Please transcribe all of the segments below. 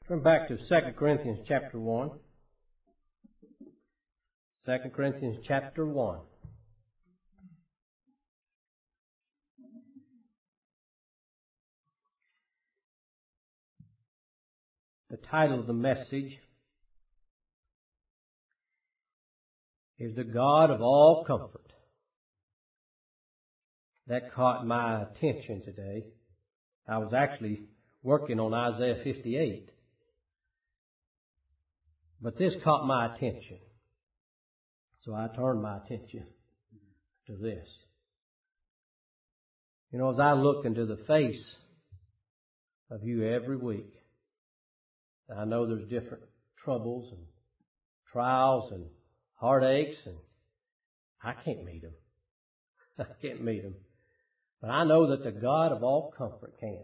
Turn back to 2 Corinthians chapter 1. 2 Corinthians chapter 1. The title of the message is The God of All Comfort. That caught my attention today. I was actually working on Isaiah 58. But this caught my attention. So I turned my attention to this. You know, as I look into the face of you every week, I know there's different troubles and trials and heartaches, and I can't meet them. I can't meet them. But I know that the God of all comfort can.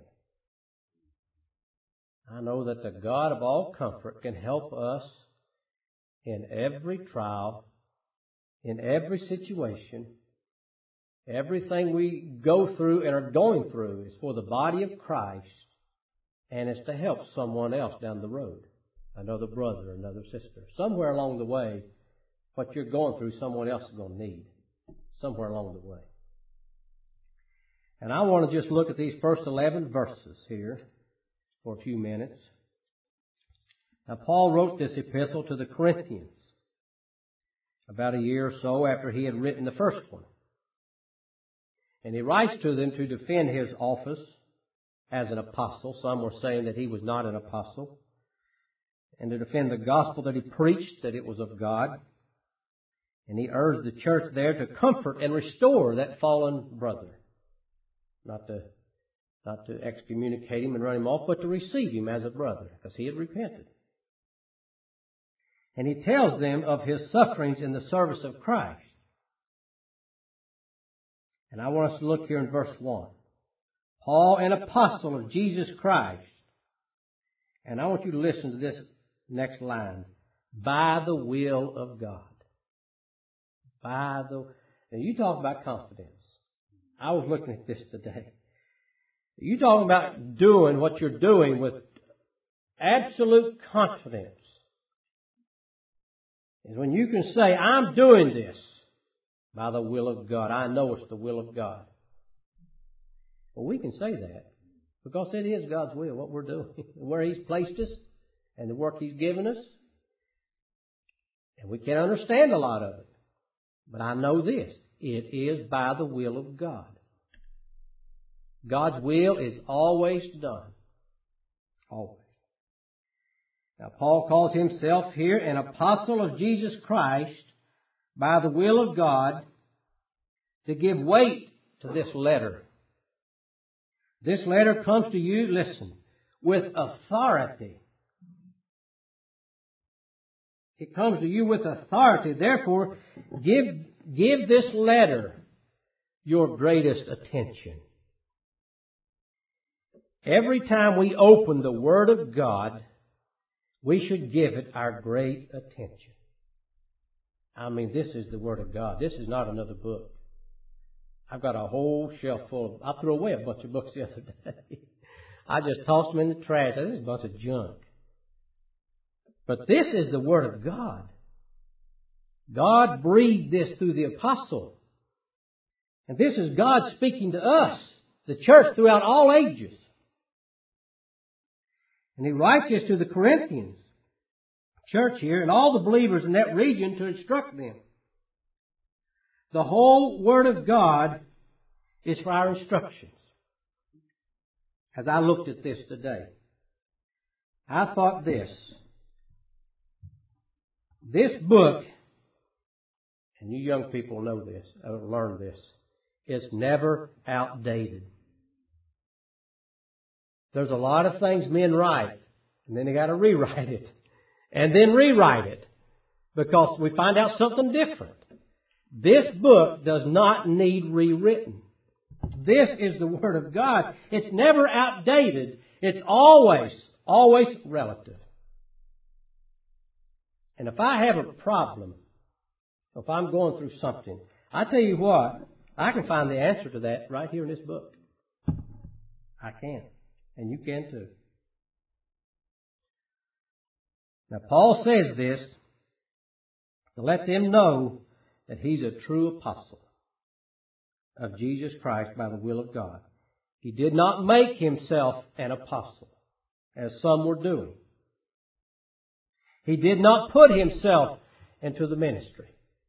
I know that the God of all comfort can help us in every trial, in every situation. Everything we go through and are going through is for the body of Christ, and it's to help someone else down the road. Another brother, another sister. Somewhere along the way, what you're going through, someone else is going to need. Somewhere along the way. And I want to just look at these first 11 verses here for a few minutes. Now, Paul wrote this epistle to the Corinthians about a year or so after he had written the first one. And he writes to them to defend his office as an apostle. Some were saying that he was not an apostle. And to defend the gospel that he preached, that it was of God. And he urged the church there to comfort and restore that fallen brother. Not to excommunicate him and run him off, but to receive him as a brother, because he had repented. And he tells them of his sufferings in the service of Christ. And I want us to look here in verse 1. Paul, an apostle of Jesus Christ. And I want you to listen to this next line. By the will of God. Now you talk about confidence. I was looking at this today. You talking about doing what you're doing with absolute confidence. Is when you can say, I'm doing this by the will of God. I know it's the will of God. Well, we can say that because it is God's will, what we're doing, where He's placed us and the work He's given us. And we can't understand a lot of it. But I know this. It is by the will of God. God's will is always done. Always. Now, Paul calls himself here an apostle of Jesus Christ by the will of God to give weight to this letter. This letter comes to you, listen, with authority. It comes to you with authority. Therefore, give this letter your greatest attention. Every time we open the Word of God, we should give it our great attention. I mean, this is the Word of God. This is not another book. I've got a whole shelf full of... I threw away a bunch of books the other day. I just tossed them in the trash. This is a bunch of junk. But this is the Word of God. God breathed this through the apostle. And this is God speaking to us, the church throughout all ages. And he writes this to the Corinthians church here and all the believers in that region to instruct them. The whole Word of God is for our instructions. As I looked at this today, I thought this book, and you young people know this, learn this, is never outdated. There's a lot of things men write, and then they got to rewrite it, and then rewrite it, because we find out something different. This book does not need rewritten. This is the Word of God. It's never outdated. It's always relative. And if I have a problem, if I'm going through something, I tell you what, I can find the answer to that right here in this book. I can. And you can too. Now, Paul says this to let them know that he's a true apostle of Jesus Christ by the will of God. He did not make himself an apostle, as some were doing. He did not put himself into the ministry.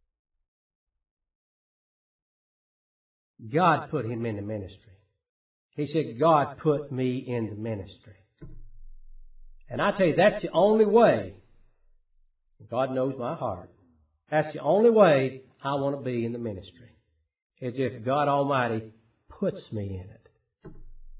God put him in the ministry. He said, God put me in the ministry. And I tell you, that's the only way. God knows my heart. That's the only way I want to be in the ministry, is if God Almighty puts me in it.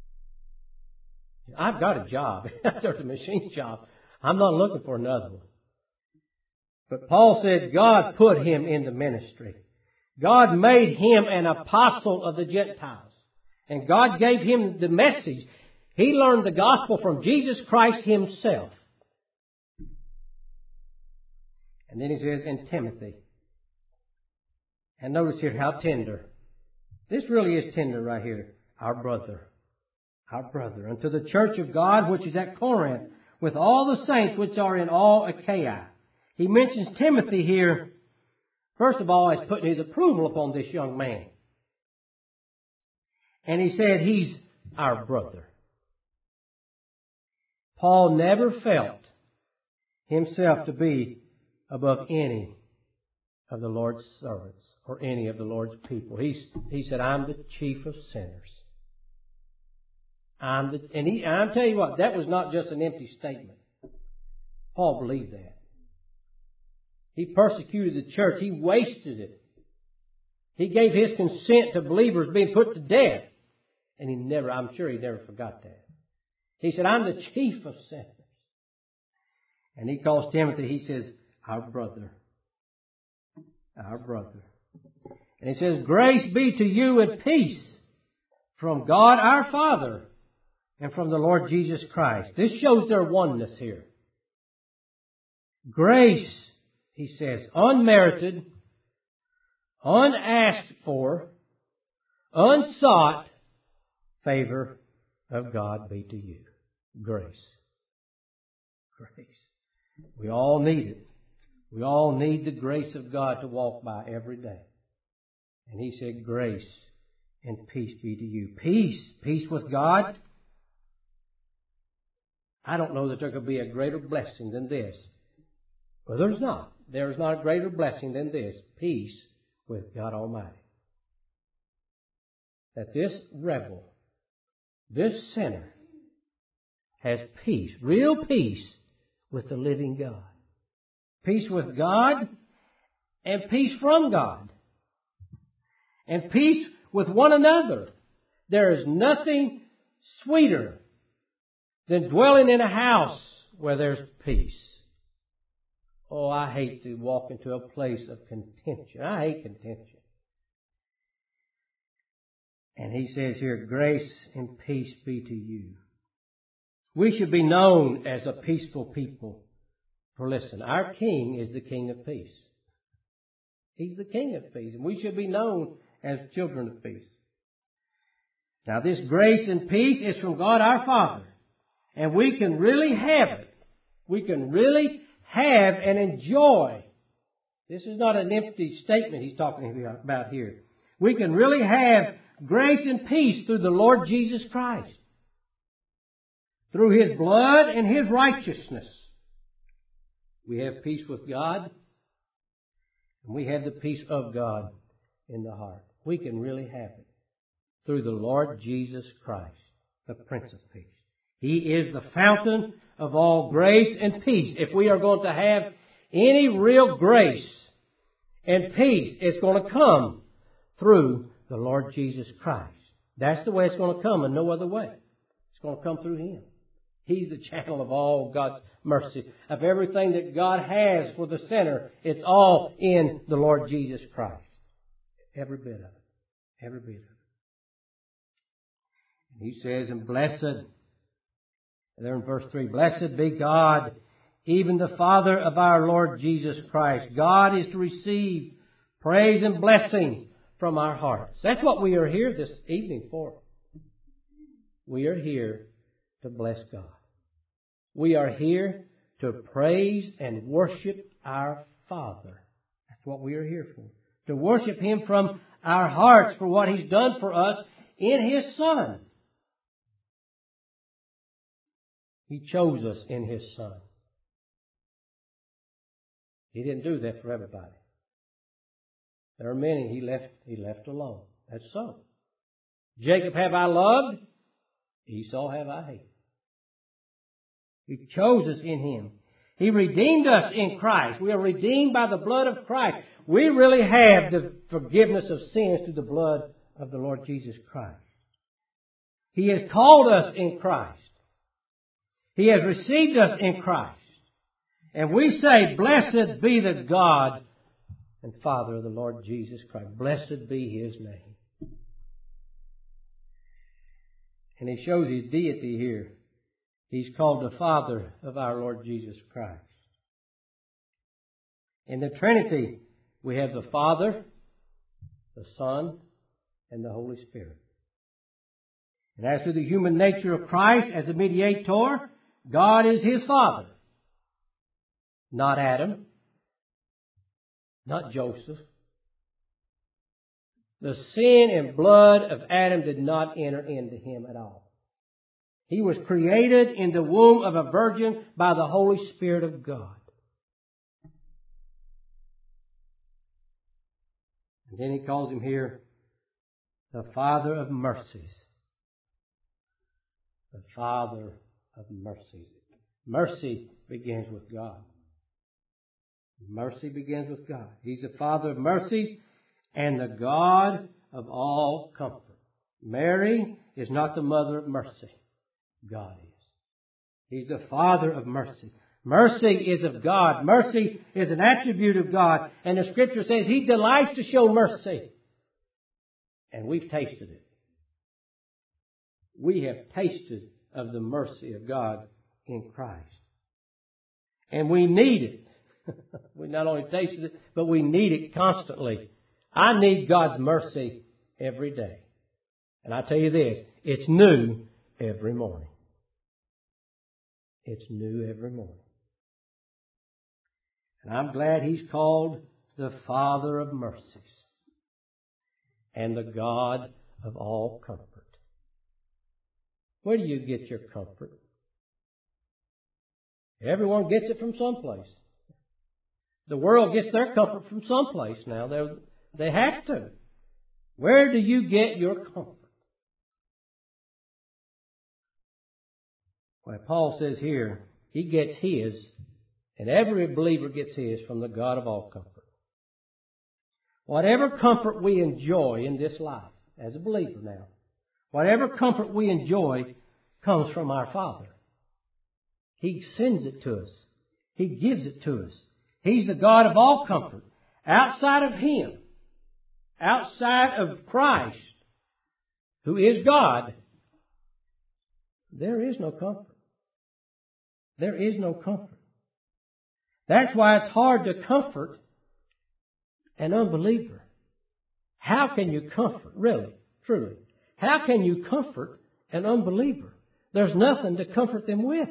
I've got a job. There's a machine job. I'm not looking for another one. But Paul said God put him in the ministry. God made him an apostle of the Gentiles. And God gave him the message. He learned the gospel from Jesus Christ himself. And then he says, in Timothy. And notice here how tender. This really is tender right here. Our brother. Our brother. Unto the church of God which is at Corinth, with all the saints which are in all Achaia. He mentions Timothy here, first of all, as putting his approval upon this young man. And he said he's our brother. Paul never felt himself to be above any of the Lord's servants or any of the Lord's people. He said, I'm the chief of sinners. I'm telling you what, that was not just an empty statement. Paul believed that. He persecuted the church. He wasted it. He gave his consent to believers being put to death. And I'm sure he never forgot that. He said, I'm the chief of sinners. And he calls Timothy, he says, our brother. Our brother. And he says, grace be to you and peace from God our Father and from the Lord Jesus Christ. This shows their oneness here. Grace, he says, unmerited, unasked for, unsought favor of God be to you. Grace. Grace. We all need it. We all need the grace of God to walk by every day. And he said, grace and peace be to you. Peace. Peace with God. I don't know that there could be a greater blessing than this. Well, there's not. There is not a greater blessing than this. Peace with God Almighty. That this rebel, this sinner, has peace, real peace with the living God. Peace with God and peace from God. And peace with one another. There is nothing sweeter than dwelling in a house where there's peace. Oh, I hate to walk into a place of contention. I hate contention. And he says here, grace and peace be to you. We should be known as a peaceful people. For listen, our King is the King of peace. He's the King of peace. And we should be known as children of peace. Now this grace and peace is from God our Father. And we can really have it. We can really have and enjoy. This is not an empty statement he's talking about here. We can really have grace and peace through the Lord Jesus Christ. Through His blood and His righteousness. We have peace with God. And we have the peace of God in the heart. We can really have it through the Lord Jesus Christ, the Prince of Peace. He is the fountain of all grace and peace. If we are going to have any real grace and peace, it's going to come through the Lord Jesus Christ. That's the way it's going to come and no other way. It's going to come through Him. He's the channel of all God's mercy. Of everything that God has for the sinner, it's all in the Lord Jesus Christ. Every bit of it. Every bit of it. And He says, and blessed, there in verse 3, blessed be God, even the Father of our Lord Jesus Christ. God is to receive praise and blessings from our hearts. That's what we are here this evening for. We are here to bless God. We are here to praise and worship our Father. That's what we are here for. To worship Him from our hearts for what He's done for us in His Son. He chose us in His Son. He didn't do that for everybody. There are many He left alone. That's so. Jacob have I loved, Esau have I hated. He chose us in Him. He redeemed us in Christ. We are redeemed by the blood of Christ. We really have the forgiveness of sins through the blood of the Lord Jesus Christ. He has called us in Christ. He has received us in Christ. And we say, blessed be the God and Father of the Lord Jesus Christ. Blessed be His name. And He shows His deity here. He's called the Father of our Lord Jesus Christ. In the Trinity, we have the Father, the Son, and the Holy Spirit. And as to the human nature of Christ as a mediator, God is His Father. Not Adam. Not Joseph. The sin and blood of Adam did not enter into him at all. He was created in the womb of a virgin by the Holy Spirit of God. And then He calls Him here the Father of mercies. The Father of mercies. Mercy begins with God. Mercy begins with God. He's the Father of mercies and the God of all comfort. Mary is not the mother of mercy. God is. He's the Father of mercy. Mercy is of God. Mercy is an attribute of God. And the Scripture says He delights to show mercy. And we've tasted it. We have tasted of the mercy of God in Christ. And we need it. We not only tasted it, but we need it constantly. I need God's mercy every day. And I tell you this, it's new every morning. It's new every morning. And I'm glad He's called the Father of mercies and the God of all comfort. Where do you get your comfort? Everyone gets it from someplace. The world gets their comfort from someplace now. They have to. Where do you get your comfort? Well, Paul says here, he gets his, and every believer gets his from the God of all comfort. Whatever comfort we enjoy in this life, as a believer now, whatever comfort we enjoy comes from our Father. He sends it to us. He gives it to us. He's the God of all comfort. Outside of Him, outside of Christ, who is God, there is no comfort. There is no comfort. That's why it's hard to comfort an unbeliever. How can you comfort, really, truly? How can you comfort an unbeliever? There's nothing to comfort them with.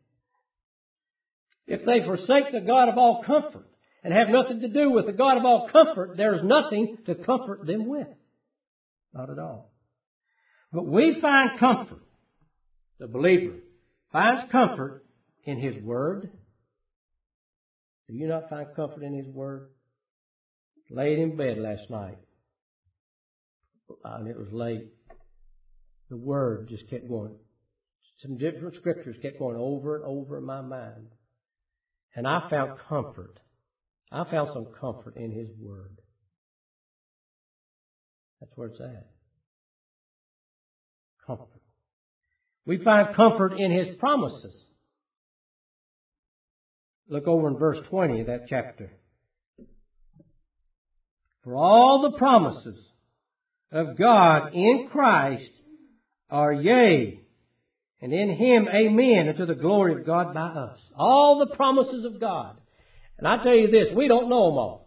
If they forsake the God of all comfort and have nothing to do with the God of all comfort, there's nothing to comfort them with. Not at all. But we find comfort. The believer finds comfort in His Word. Do you not find comfort in His Word? Laid in bed last night. And it was late. The Word just kept going. Some different scriptures kept going over and over in my mind. And I found comfort. I found some comfort in His Word. That's where it's at. Comfort. We find comfort in His promises. Look over in verse 20 of that chapter. For all the promises of God in Christ are yea, and in Him amen, unto the glory of God by us. All the promises of God. And I tell you this, we don't know them all.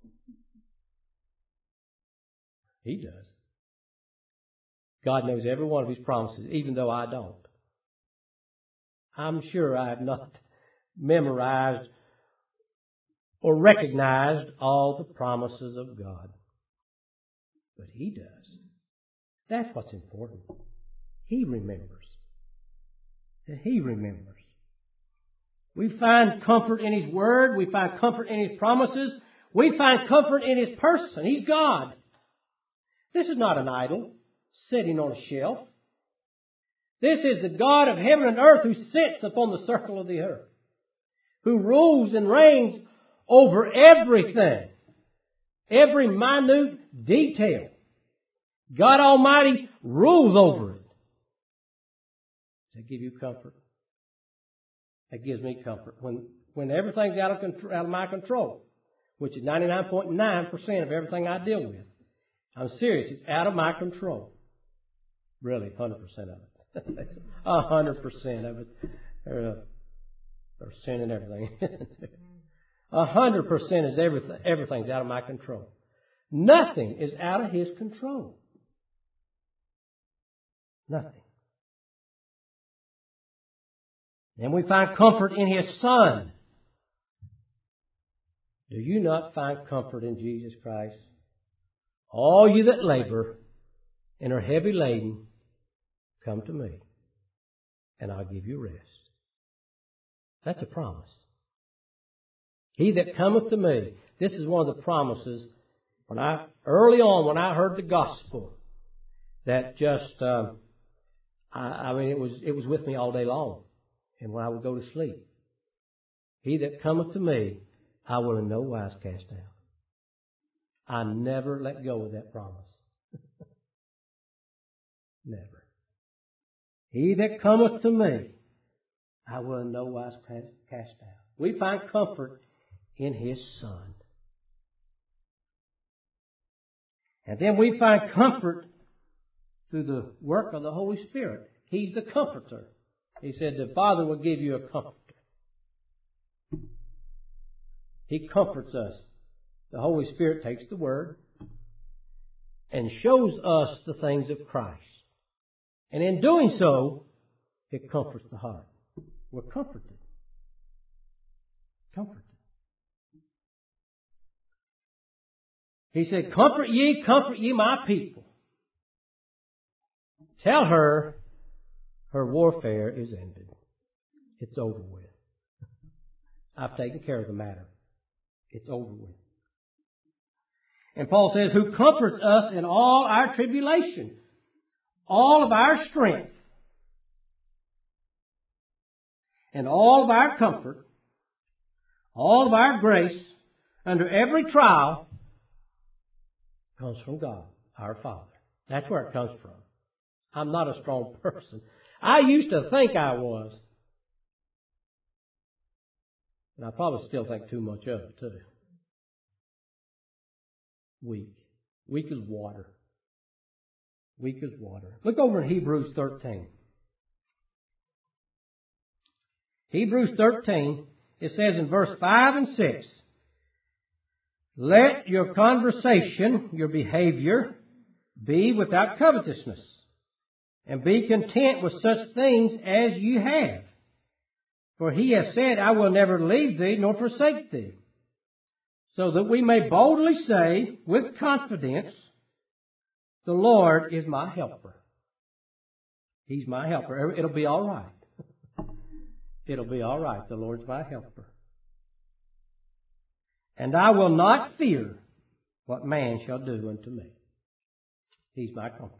He does. God knows every one of His promises, even though I don't. I'm sure I have not memorized or recognized all the promises of God. But He does. That's what's important. He remembers. He remembers. We find comfort in His Word. We find comfort in His promises. We find comfort in His person. He's God. This is not an idol sitting on a shelf. This is the God of heaven and earth who sits upon the circle of the earth, who rules and reigns over everything, every minute detail. God Almighty rules over it. Does that give you comfort? That gives me comfort. When everything's out of my control, which is 99.9% of everything I deal with. I'm serious. It's out of my control. Really, 100% of it. 100% of it. There's sin and everything. 100% is everything. Everything's out of my control. Nothing is out of His control. Nothing. And we find comfort in His Son. Do you not find comfort in Jesus Christ? All you that labor and are heavy laden, come to me, and I'll give you rest. That's a promise. He that cometh to me. This is one of the promises. Early on, when I heard the gospel, that just, it was with me all day long, and when I would go to sleep. He that cometh to me, I will in no wise cast out. I never let go of that promise. Never. He that cometh to me, I will in no wise cast out. We find comfort in His Son. And then we find comfort through the work of the Holy Spirit. He's the Comforter. He said the Father will give you a Comforter. He comforts us. The Holy Spirit takes the Word and shows us the things of Christ. And in doing so, it comforts the heart. We're comforted. Comforted. He said, comfort ye my people. Tell her her warfare is ended. It's over with. I've taken care of the matter. It's over with. And Paul says, who comforts us in all our tribulation, all of our strength, and all of our comfort, all of our grace, under every trial, comes from God, our Father. That's where it comes from. I'm not a strong person. I used to think I was. And I probably still think too much of it, too. Weak. Weak as water. Weak as water. Look over in Hebrews 13. Hebrews 13, it says in verse 5 and 6, let your conversation, your behavior, be without covetousness, and be content with such things as you have. For He has said, I will never leave thee nor forsake thee. So that we may boldly say with confidence, the Lord is my helper. He's my helper. It'll be all right. It'll be all right. The Lord's my helper. And I will not fear what man shall do unto me. He's my comfort.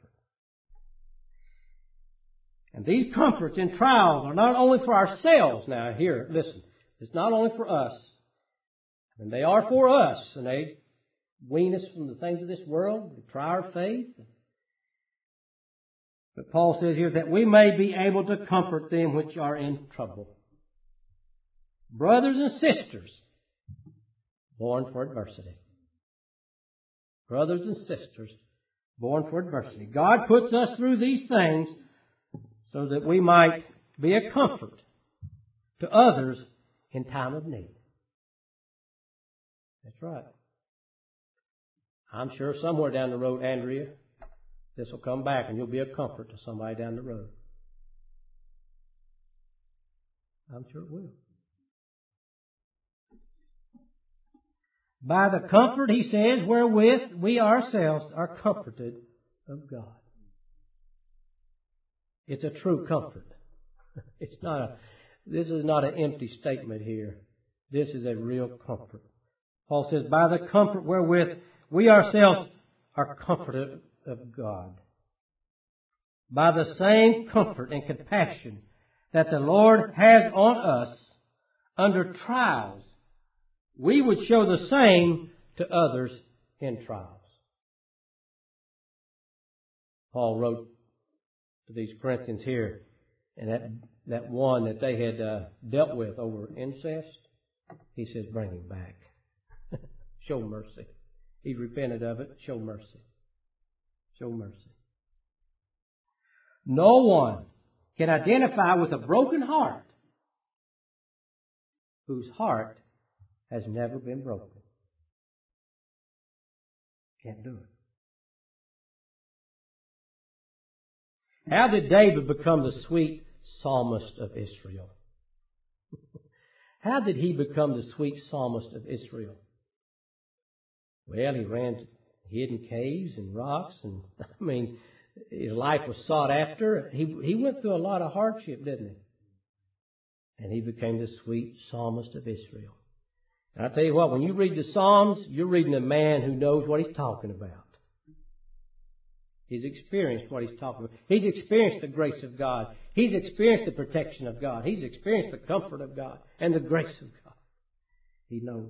And these comforts and trials are not only for ourselves. Now here, listen. It's not only for us. And they are for us. And they wean us from the things of this world. They try our faith. But Paul says here that we may be able to comfort them which are in trouble. Brothers and sisters, born for adversity. Brothers and sisters, born for adversity. God puts us through these things so that we might be a comfort to others in time of need. That's right. I'm sure somewhere down the road, Andrea, this will come back and you'll be a comfort to somebody down the road. I'm sure it will. By the comfort, he says, wherewith we ourselves are comforted of God. It's a true comfort. This is not an empty statement here. This is a real comfort. Paul says, by the comfort wherewith we ourselves are comforted of God. By the same comfort and compassion that the Lord has on us under trials, we would show the same to others in trials. Paul wrote to these Corinthians here, and that one that they had dealt with over incest, he says, bring him back. Show mercy. He repented of it. Show mercy. Show mercy. No one can identify with a broken heart whose heart has never been broken. Can't do it. How did David become the sweet psalmist of Israel? How did he become the sweet psalmist of Israel? Well, he ran to hidden caves and rocks, and his life was sought after. He went through a lot of hardship, didn't he? And he became the sweet psalmist of Israel. And I tell you what, when you read the Psalms, you're reading a man who knows what he's talking about. He's experienced what he's talking about. He's experienced the grace of God. He's experienced the protection of God. He's experienced the comfort of God and the grace of God. He knows.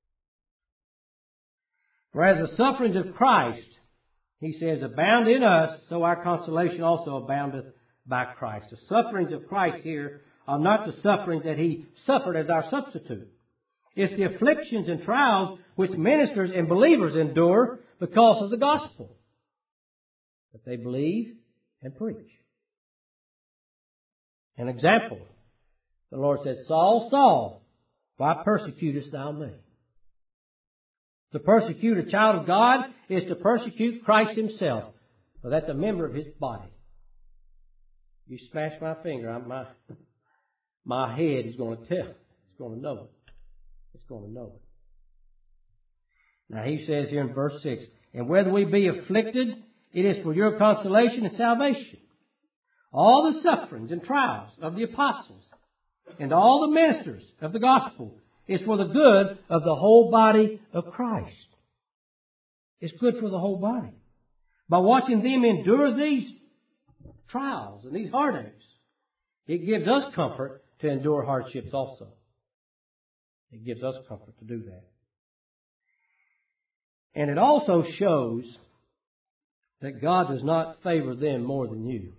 Whereas the sufferings of Christ, he says, abound in us, so our consolation also aboundeth by Christ. The sufferings of Christ here are not the sufferings that he suffered as our substitute. It's the afflictions and trials which ministers and believers endure because of the gospel that they believe and preach. An example, the Lord said, Saul, Saul, why persecutest thou me? To persecute a child of God is to persecute Christ himself. Well, that's a member of his body. You smash my finger, my head is going to tell. It's going to know it. It's going to know it. Now he says here in verse 6, and whether we be afflicted, it is for your consolation and salvation. All the sufferings and trials of the apostles and all the ministers of the gospel is for the good of the whole body of Christ. It's good for the whole body. By watching them endure these trials and these heartaches, it gives us comfort to endure hardships also. It gives us comfort to do that. And it also shows that God does not favor them more than you.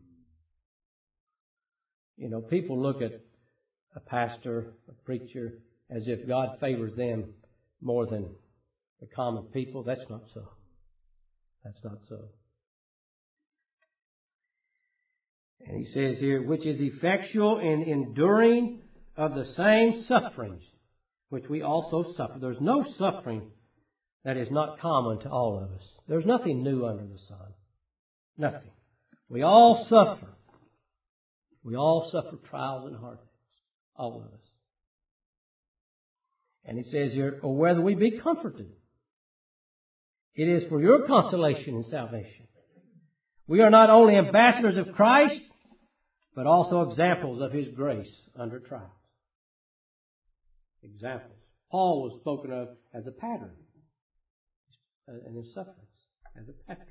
People look at a pastor, a preacher, as if God favors them more than the common people. That's not so. That's not so. And he says here, which is effectual in enduring of the same sufferings, which we also suffer. There's no suffering that is not common to all of us. There's nothing new under the sun. Nothing. We all suffer. We all suffer trials and heartaches. All of us. And he says here, or whether we be comforted. It is for your consolation and salvation. We are not only ambassadors of Christ, but also examples of his grace under trials. Examples. Paul was spoken of as a pattern in his sufferings, as a pattern.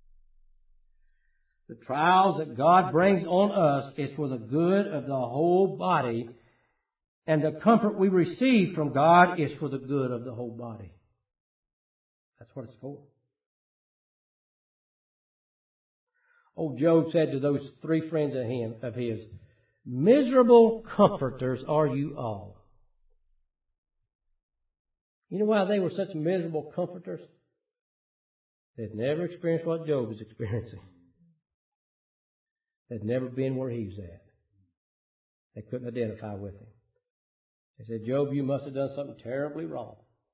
The trials that God brings on us is for the good of the whole body, and the comfort we receive from God is for the good of the whole body. That's what it's for. Old Job said to those three friends of his, miserable comforters are you all. You know why they were such miserable comforters? They'd never experienced what Job was experiencing. They'd never been where he was at. They couldn't identify with him. They said, Job, you must have done something terribly wrong.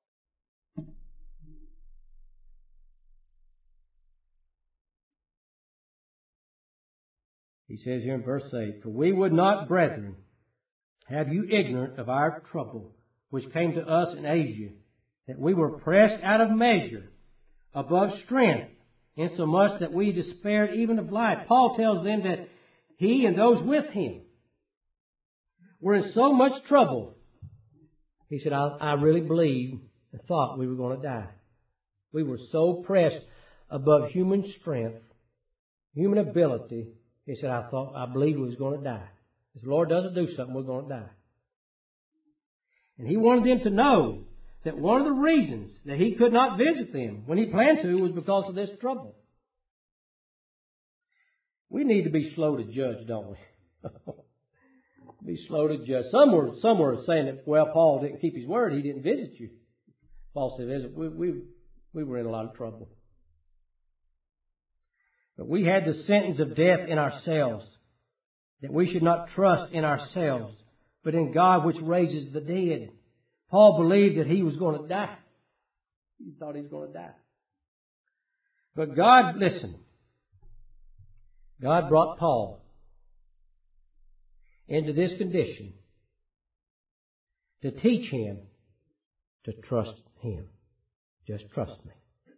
He says here in verse 8, for we would not, brethren, have you ignorant of our trouble, which came to us in Asia, that we were pressed out of measure, above strength, insomuch that we despaired even of life. Paul tells them that he and those with him were in so much trouble. He said, I really believed and thought we were going to die. We were so pressed above human strength, human ability. He said, I believed we was going to die. If the Lord doesn't do something, we're going to die. And he wanted them to know that one of the reasons that he could not visit them when he planned to was because of this trouble. We need to be slow to judge, don't we? Be slow to judge. Some were saying that, well, Paul didn't keep his word. He didn't visit you. Paul said, we were in a lot of trouble. But we had the sentence of death in ourselves, that we should not trust in ourselves, but in God which raises the dead. Paul believed that he was going to die. He thought he was going to die. But God, listen, God brought Paul into this condition to teach him to trust him. Just trust me.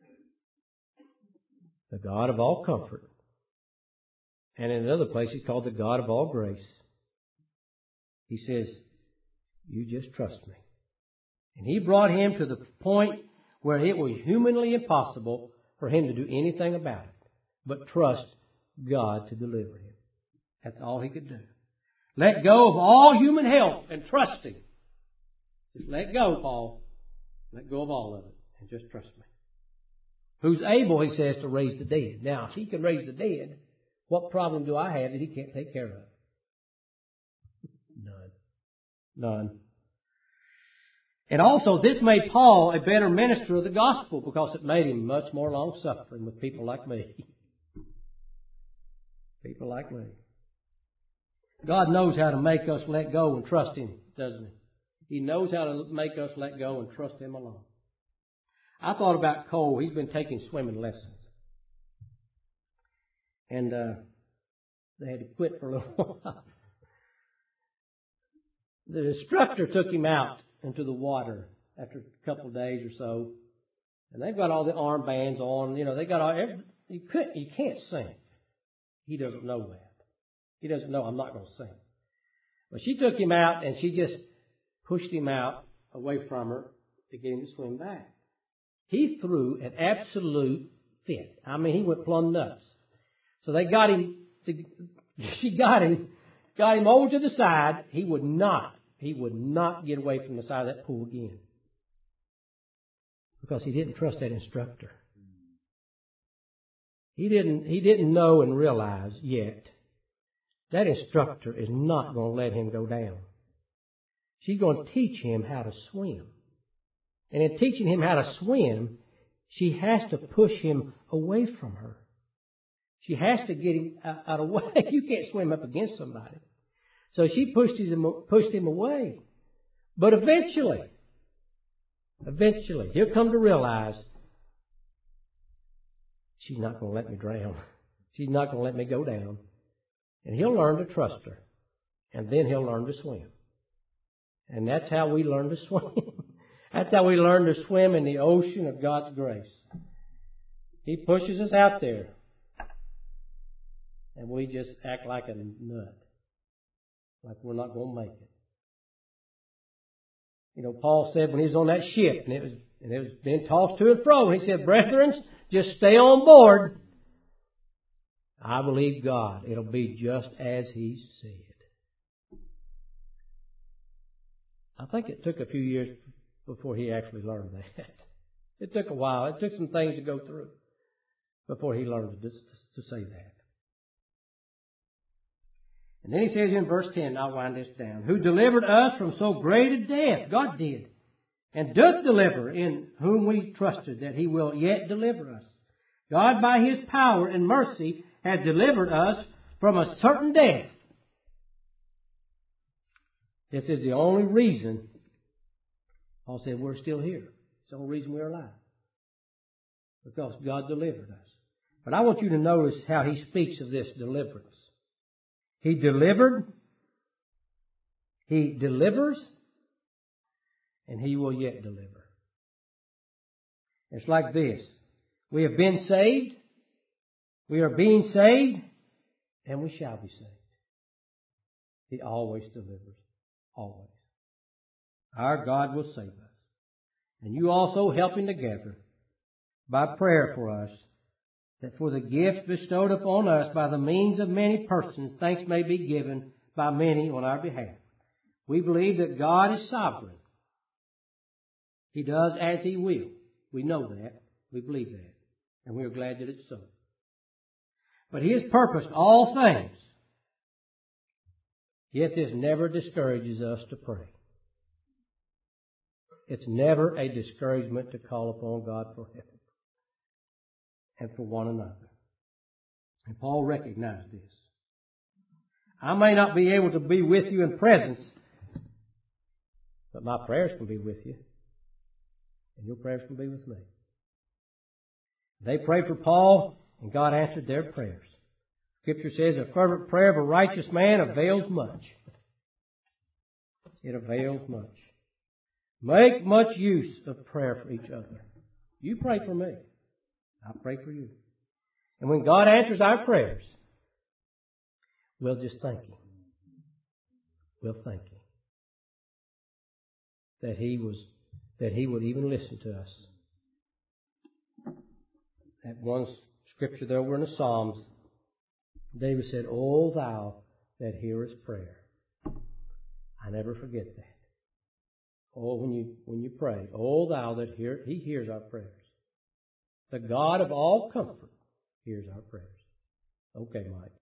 The God of all comfort. And in another place he's called the God of all grace. He says, you just trust me. And he brought him to the point where it was humanly impossible for him to do anything about it, but trust God to deliver him. That's all he could do. Let go of all human help and trust him. Just let go, Paul. Let go of all of it and just trust me. Who's able, he says, to raise the dead. Now, if he can raise the dead, what problem do I have that he can't take care of? None. And also, this made Paul a better minister of the gospel because it made him much more long-suffering with people like me. People like me. God knows how to make us let go and trust him, doesn't he? He knows how to make us let go and trust him alone. I thought about Cole. He's been taking swimming lessons. And they had to quit for a little while. The instructor took him out into the water after a couple of days or so. And they've got all the armbands on. You know, they got all... You can't sing. He doesn't know that. He doesn't know I'm not going to sing. But she took him out and she just pushed him out away from her to get him to swim back. He threw an absolute fit. I mean, he went plumb nuts. So they got him, she got him over to the side. He would not get away from the side of that pool again. Because he didn't trust that instructor. He didn't know and realize yet that instructor is not going to let him go down. She's going to teach him how to swim. And in teaching him how to swim, she has to push him away from her. She has to get him out of the way. You can't swim up against somebody. So she pushed him away. But eventually, he'll come to realize she's not going to let me drown. She's not going to let me go down. And he'll learn to trust her. And then he'll learn to swim. And that's how we learn to swim. That's how we learn to swim in the ocean of God's grace. He pushes us out there. And we just act like a nut. Like we're not going to make it. You know, Paul said when he was on that ship, and it was being tossed to and fro, he said, brethren, just stay on board. I believe God. It'll be just as he said. I think it took a few years before he actually learned that. It took a while. It took some things to go through before he learned to say that. And then he says in verse 10, I'll wind this down, who delivered us from so great a death, God did, and doth deliver, in whom we trusted that he will yet deliver us. God by his power and mercy has delivered us from a certain death. This is the only reason Paul said we're still here. It's the only reason we're alive. Because God delivered us. But I want you to notice how he speaks of this deliverance. He delivered, he delivers, and he will yet deliver. It's like this. We have been saved, we are being saved, and we shall be saved. He always delivers. Always. Our God will save us. And you also helping together by prayer for us, that for the gifts bestowed upon us by the means of many persons, thanks may be given by many on our behalf. We believe that God is sovereign. He does as He will. We know that. We believe that. And we are glad that it's so. But He has purposed all things. Yet this never discourages us to pray. It's never a discouragement to call upon God for help and for one another. And Paul recognized this. I may not be able to be with you in presence, but my prayers can be with you. And your prayers can be with me. They prayed for Paul, and God answered their prayers. Scripture says, a fervent prayer of a righteous man avails much. It avails much. Make much use of prayer for each other. You pray for me. I pray for you. And when God answers our prayers, we'll just thank Him. We'll thank Him that He would even listen to us. That one scripture there over in the Psalms, David said, O thou that hearest prayer. I never forget that. Oh, when you pray, O thou that He hears our prayers. The God of all comfort hears our prayers. Okay, Mike.